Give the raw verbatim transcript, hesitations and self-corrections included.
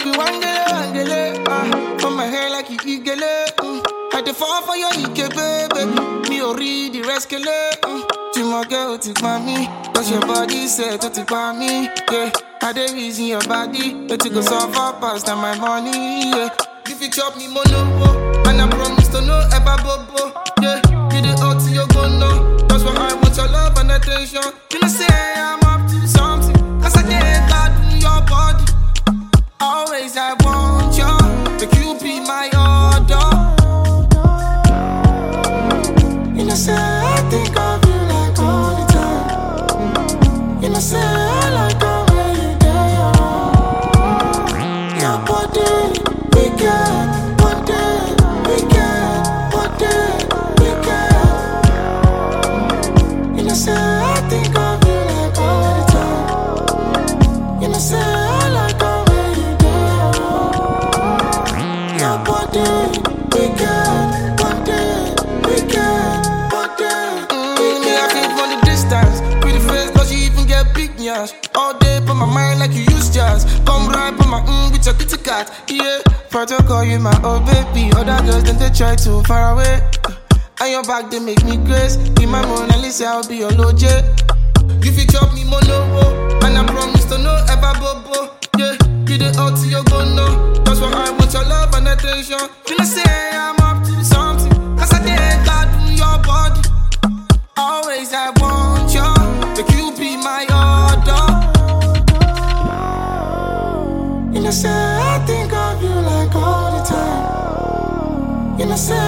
you wangele, wangele, ah. On my hair like you igele, mm. I dey fall for your ike, baby. Me or read the rest, mm. To my girl, take my me. Cause your body said to take my me, yeah. I dey reason your body, let you go suffer past than my money, yeah. If you chop me mono, and I promise to no ever bobo, yeah. You the out to your go no. That's why I want your love and attention. You know say I'm up to something, cause I can't God in your body. Always I want you, the you be my order. You know say I think of you like all the time. You know say I like the way you do. Your body, we can, one day, we can, one day, we can. You know say I think of you like all the time. You know say I like the way you do. Your body, we can, one day, we can, one day. Mm, me I think from the distance, pretty face, cause you even get big nyash. All day put my mind like you use jazz. Come right put my mm with your kitty cat, yeah. Protocol you my old baby. Other girls then they try to far away. And your back they make me grace. Be my Mona Lisa, I'll be your Lord, yeah. You fit chop me mono, and I promise to no ever bobo, yeah. You the out to your go no. That's why I want your love and attention. You know say I'm up to something, cause I can't God in your body. Always I want you, the you be my order. You know say I think of you like all the time. You know say